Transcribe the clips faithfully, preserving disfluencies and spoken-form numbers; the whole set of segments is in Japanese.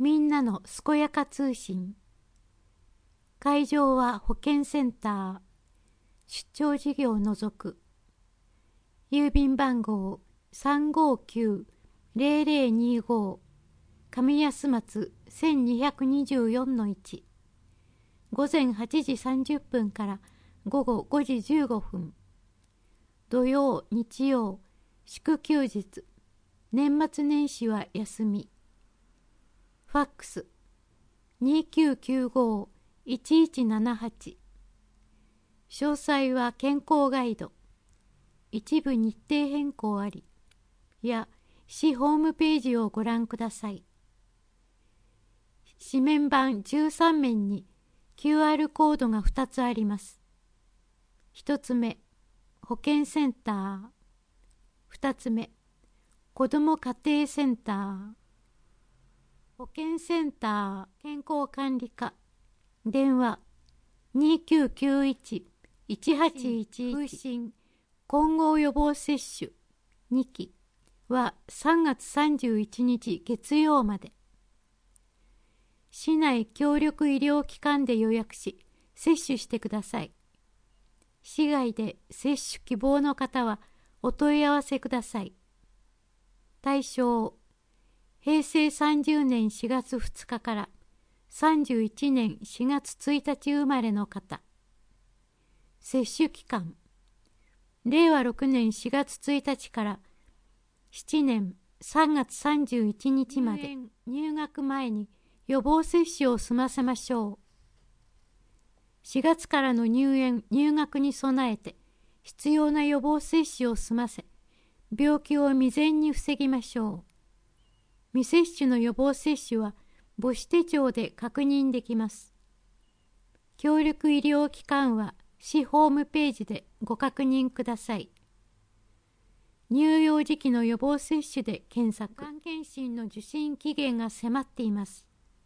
みんなの健やか通信。会場は保健センター。出張事業を除く。郵便番号 さんごーきゅうーぜろぜろにご 上安松 せんにひゃくにじゅうよんのいち。午前はちじさんじゅっぷんから午後ごじじゅうごふん。土曜、日曜、祝休日。年末年始は休み。ファックス にきゅうきゅうごーいちいちななはち。詳細は健康ガイド。一部日程変更あり。や、市ホームページをご覧ください。紙面板じゅうさん面に キューアール コードがふたつあります。ひとつめ、保健センター。ふたつめ、子ども家庭センター。保健センター健康管理課。電話にきゅうきゅういちいちはちいちいち。風疹混合予防接種にきはさんがつさんじゅういちにち月曜まで。市内協力医療機関で予約し接種してください。市外で接種希望の方はお問い合わせください。対象へいせいさんじゅうねんしがつふつかからさんじゅういちねんしがつついたち生まれの方。接種期間れいわろくねんしがつついたちからしちねんさんがつさんじゅういちにちまで。入学前に予防接種を済ませましょう。しがつからの入園・入学に備えて必要な予防接種を済ませ、病気を未然に防ぎましょう。未接種の予防接種は母子手帳で確認できます。協力医療機関は市ホームページでご確認ください。乳幼児期の予防接種で検索。がん検診の受診期限が迫っています。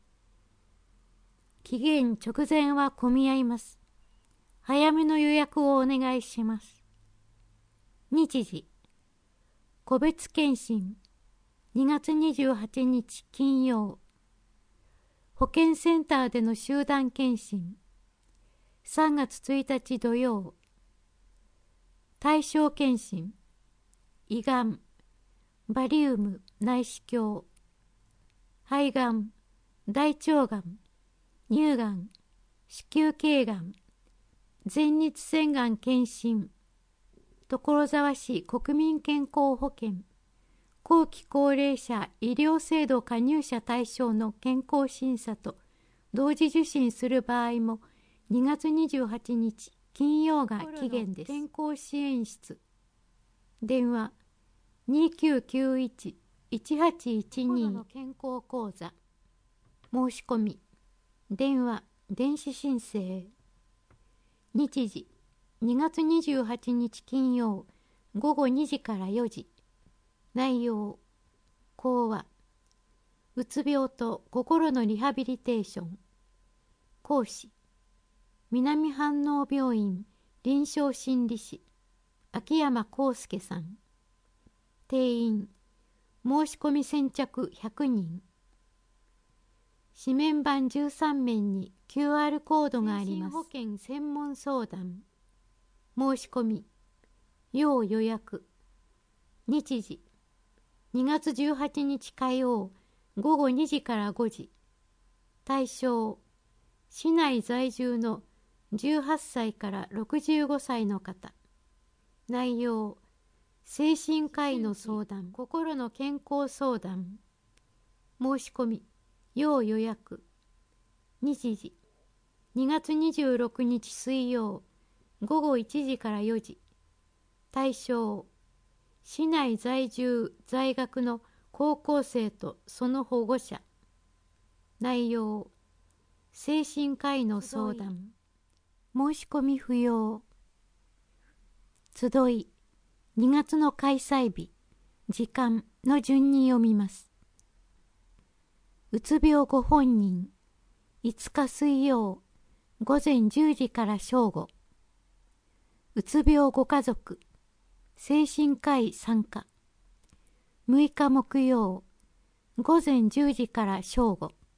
期限直前は混み合います。早めの予約をお願いします。日時個別検診にがつにじゅうはちにち金曜。保健センターでの集団検診さんがつついたち土曜。対象検診胃がん、バリウム内視鏡、肺がん、大腸がん、乳がん、子宮頸がん、前立腺がん検診、所沢市国民健康保険、後期高齢者医療制度加入者対象の健康審査と同時受診する場合もにがつにじゅうはちにち金曜が期限です。健康支援室電話にきゅうきゅういちいちはちいちに。の健康講座申し込み電話電子申請。日時にがつにじゅうはちにち金曜ごごにじからよじ。内容講話うつ病と心のリハビリテーション。講師南飯能病院臨床心理士秋山康介さん。定員申し込み先着ひゃくにん。紙面板じゅうさん面に キューアール コードがあります。保険専門相談申し込み要予約。日時にがつじゅうはちにち火曜ごごにじからごじ。対象市内在住のじゅうはっさいからろくじゅうごさいの方。内容精神科医の相談、心の健康相談。申し込み要予約。日時にがつにじゅうろくにち水曜ごごいちじからよじ。対象市内在住在学の高校生とその保護者。内容精神科医の相談。申し込み不要。集いにがつの開催日時間の順に読みます。うつ病ご本人いつか水曜ごぜんじゅうじから正午。うつ病ご家族精神科医参加。むいか木曜ごぜんじゅうじから正午。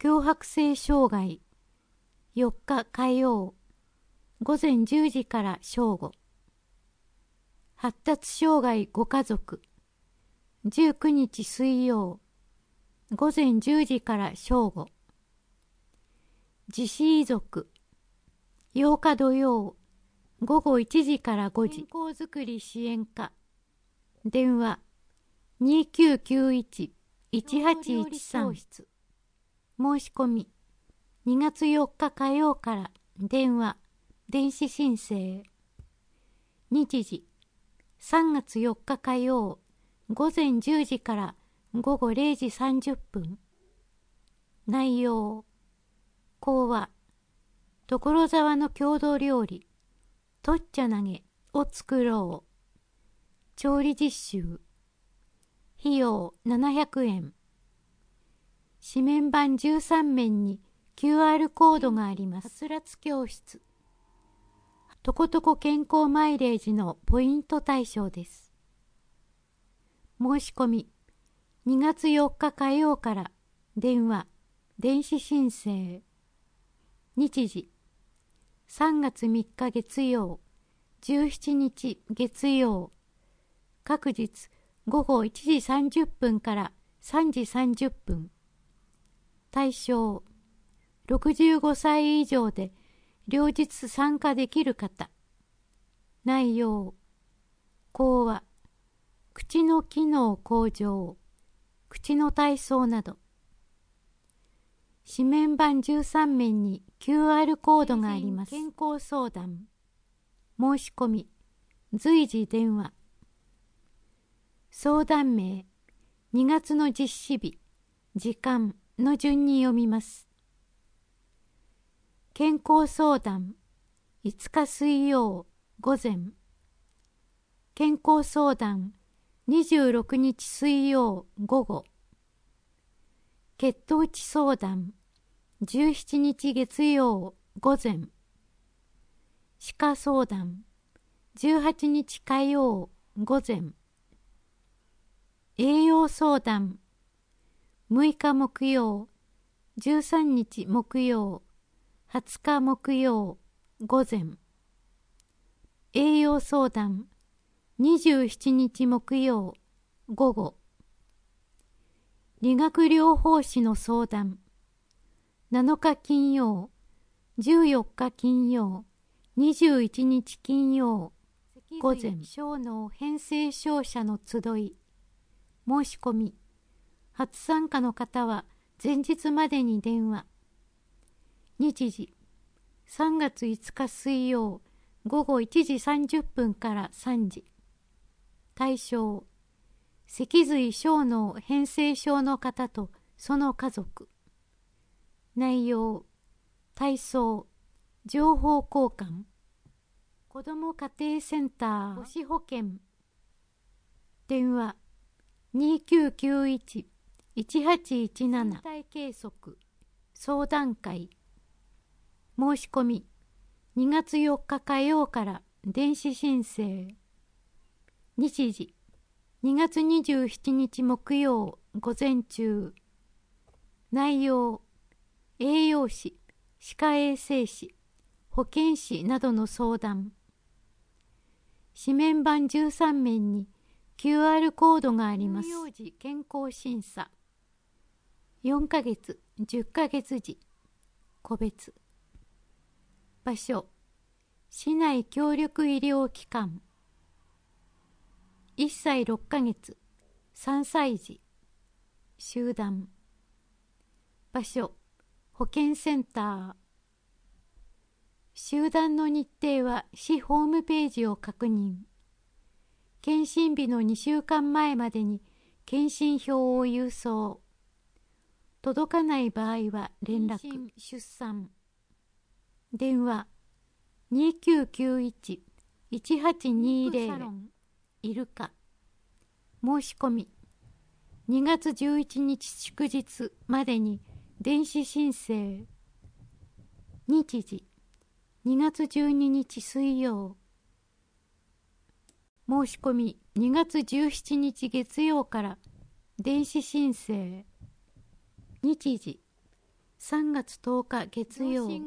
強迫性障害よっか火曜午前じゅうじから正午。発達障害ご家族じゅうくにち水曜午前じゅうじから正午。自死遺族ようか土曜午後いちじからごじ。健康づくり支援課電話 にきゅうきゅういち いちはちいちさん 申し込みにがつよっか火曜から電話電子申請。日時さんがつよっか火曜午前じゅうじから午後れいじさんじゅっぷん。内容講話所沢の郷土料理とっちゃ投げを作ろう。調理実習費用ななひゃくえん。紙面板じゅうさんめんに キューアール コードがあります。はつらつ教室とことこ健康マイレージのポイント対象です。申し込みにがつよっか火曜から電話電子申請。日時さんがつみっか月曜じゅうしちにち月曜。各日ごごいちじさんじゅっぷんからさんじさんじゅっぷん。対象ろくじゅうごさい以上で両日参加できる方。内容講話口の機能向上口の体操など。紙面板じゅうさんめんに キューアール コードがあります。健康相談申し込み随時電話。相談名にがつの実施日時間の順に読みます。健康相談いつか水曜午前。健康相談にじゅうろくにち水曜午後。血糖値相談じゅうしちにち月曜午前。歯科相談じゅうはちにち火曜午前。栄養相談むいか木曜じゅうさんにち木曜はつか木曜午前。栄養相談にじゅうしちにち木曜午後。理学療法士の相談なのか金曜じゅうよっか金曜にじゅういちにち金曜午前。小脳変性症者の集い申し込み初参加の方は前日までに電話。日時さんがついつか水曜ごごいちじさんじゅっぷんからさんじ。対象脊髄小脳変性症の方とその家族。内容体操情報交換子ども家庭センター母子保健。電話にきゅうきゅういち いちはちいちなな。身体計測相談会申し込みにがつよっか火曜から電子申請。日時にがつにじゅうしちにち木曜午前中。内容栄養士歯科衛生士保健師などの相談。紙面板じゅうさんめんに キューアール コードがあります。乳幼児健康審査よんかげつじゅっかげつ時個別。場所市内協力医療機関。いっさいろっかげつさんさい児集団。場所保健センター。集団の日程は市ホームページを確認。検診日のにしゅうかんまえまでに検診票を郵送。届かない場合は連絡。出産電話にきゅうきゅういち いちはちにゼロイルカ。申し込みにがつじゅういちにち祝日までに電子申請。日時にがつじゅうににち水曜。申し込みにがつじゅうしちにち月曜から電子申請。日時さんがつとおか月曜。申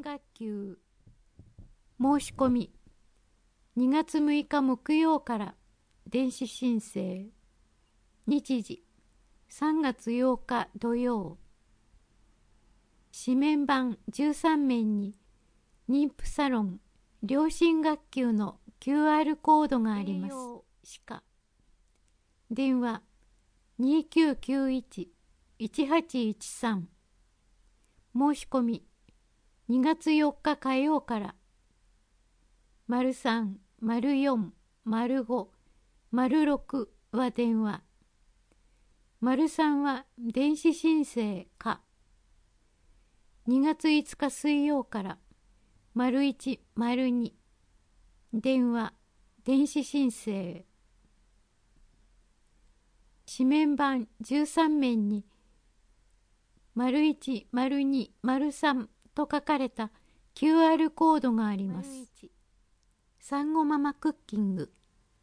し込みにがつむいか木曜から電子申請。日時さんがつようか土曜。紙面版じゅうさんめんに妊婦サロン両親学級の キューアール コードがあります。歯科電話 にきゅうきゅういち いちはちいちさん。申し込みにがつよっか火曜から まるさん、まるよん、まるご、まるろく は電話、まるさんは電子申請か。にがついつか水曜からまるいち、まるに電話、電子申請。紙面版じゅうさんめんにまるいち、まるに、まるさんと書かれた キューアール コードがあります。産後ママクッキング。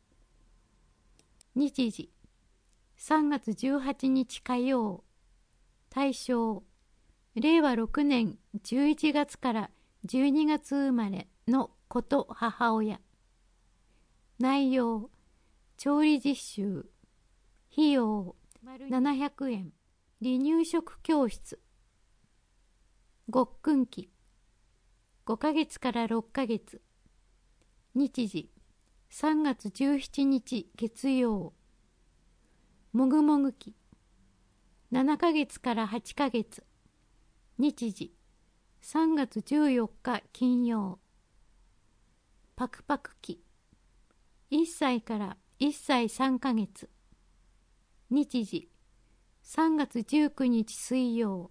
日時さんがつじゅうはちにち火曜。対象れいわろくねんじゅういちがつからじゅうにがつ生まれの子と母親。内容調理実習。費用ななひゃくえん。離乳食教室。ごっくん期ごかげつからろっかげつ。日時さんがつじゅうしちにち月曜。もぐもぐ期ななかげつからはちかげつ。日時さんがつじゅうよっか金曜。パクパク期いっさいからいっさいさんかげつ。日時さんがつじゅうくにち水曜。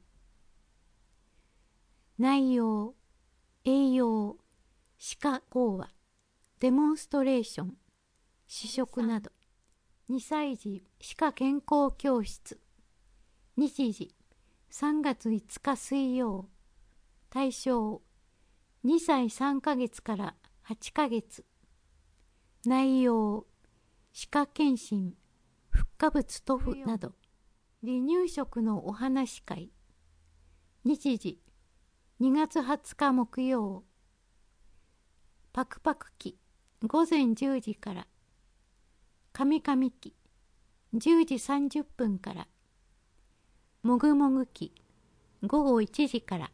内容栄養歯科講話デモンストレーション試食など。にさい児歯科健康教室。日時さんがついつか水曜。対象にさいさんかげつからはちかげつ。内容歯科検診フッ化物塗布など。離乳食のお話会。日時にがつはつか木曜。パクパク期ごぜんじゅうじから。カミカミ期じゅうじさんじゅっぷんから。もぐもぐ期ごごいちじから。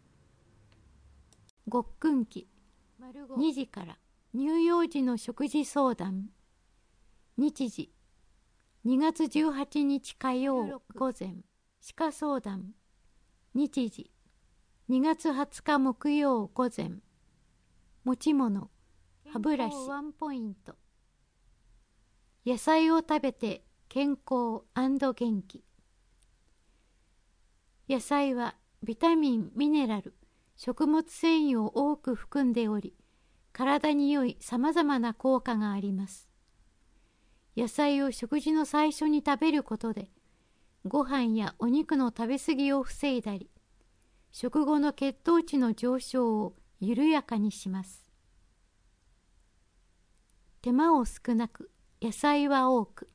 ごっくん期にじから。乳幼児の食事相談。日時にがつじゅうはちにち火曜午前。歯科相談。日時にがつはつか木曜午前。持ち物歯ブラシワンポイント。野菜を食べて健康&元気。野菜はビタミン、ミネラル、食物繊維を多く含んでおり、体に良いさまざまな効果があります。野菜を食事の最初に食べることで、ご飯やお肉の食べ過ぎを防いだり、食後の血糖値の上昇を緩やかにします。手間を少なく、野菜は多く。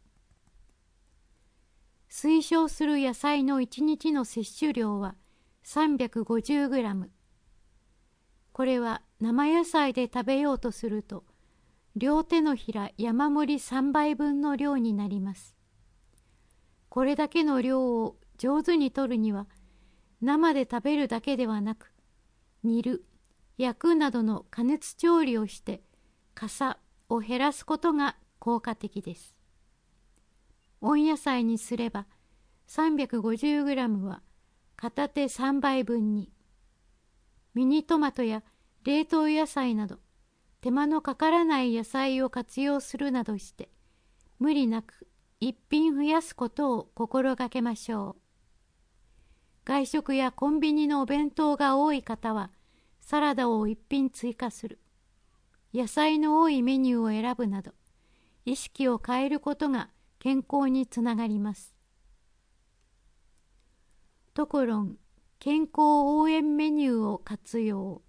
推奨する野菜のいちにちの摂取量は さんびゃくごじゅうグラム。これは生野菜で食べようとすると、両手のひら山盛りさんばいぶんの量になります。これだけの量を上手に摂るには、生で食べるだけではなく、煮る、焼くなどの加熱調理をして、かさを減らすことが効果的です。温野菜にすれば、さんびゃくごじゅうグラムは片手さんばいぶんに、ミニトマトや冷凍野菜など、手間のかからない野菜を活用するなどして、無理なく一品増やすことを心がけましょう。外食やコンビニのお弁当が多い方は、サラダを一品追加する。野菜の多いメニューを選ぶなど、意識を変えることが健康につながります。ところん、健康応援メニューを活用。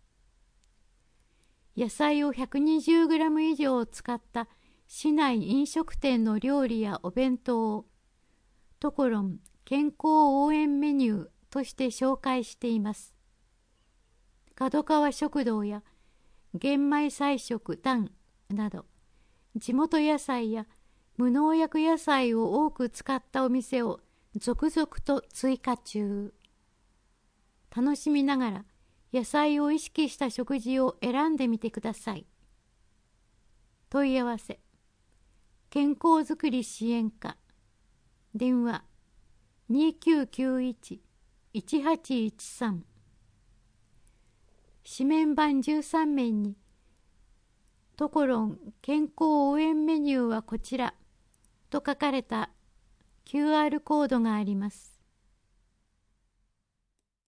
野菜を ひゃくにじゅうグラム 以上使った市内飲食店の料理やお弁当を、ところん健康応援メニューとして紹介しています。角川食堂や玄米菜食団など、地元野菜や無農薬野菜を多く使ったお店を続々と追加中。楽しみながら野菜を意識した食事を選んでみてください。問い合わせ健康づくり支援課電話 にきゅうきゅういち いちはちいちさん。紙面板じゅうさん面にトコロン健康応援メニューはこちらと書かれた キューアール コードがあります。